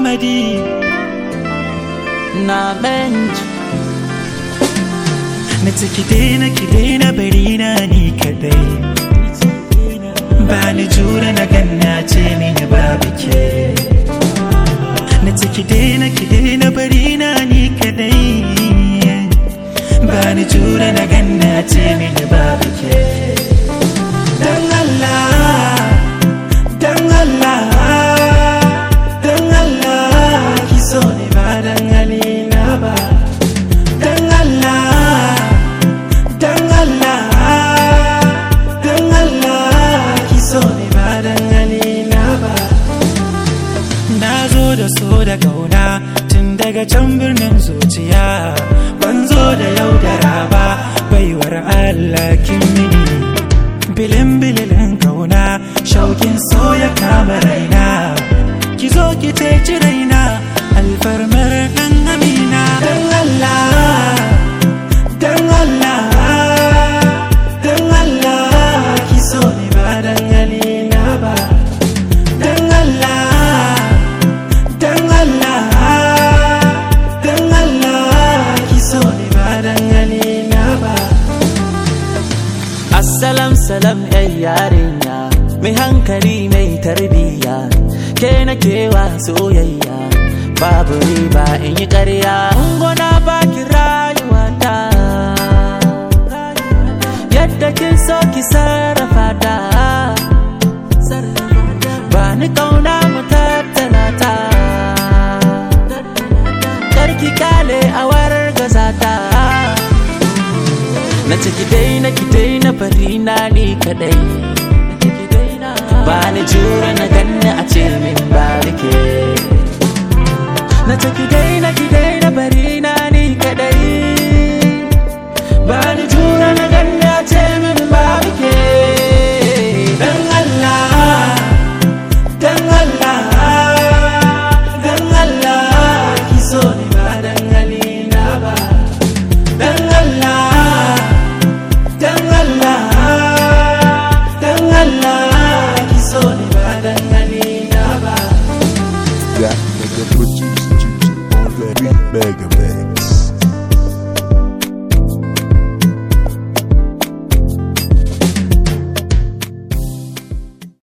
Amadi na bench na ki daina bari na ni kadai ba ni jura na ganna ce mini babu ke na ki daina bari na ni kadai ba ni jura na ganna ce mini babu ke dan Allah dan Allah dan Allah ki so ne ba dan halina ba dan Allah dan Allah dan Allah ki so ne ba dan halina ba na zo da so da kauna tun daga can birnin zuciya ban zo da yaudara ba baiwar Allah kin mini bilin kauna shaukin so ya kama raina ki zo ki teci raina alfarmar dan amina dan Allah dan Allah dan Allah ki so ne ba dan halina ba dan Allah dan Allah dan Allah ki so ne ba dan halina ba Assalam salam yarinya mai hankali mai tarbiya ke na kewa soyayya babu riba in yi ƙarya gona baki rayuwata yadda kin so ki sarrafa ta ba ni kauna mu tattala ta karki kale a warar gazata na ciki daina bari na ni kadai ba ni jura na ganna a ce min ba rike na ciki daina bari na ni kadai ba ni jura na ganna a ce min ba rike dan Allah dan Allah dan Allah ki so ni ba dan halina ba dan Allah dan Allah dan Allah ki so ni ba dan halina ba that nigga produce on that beat mega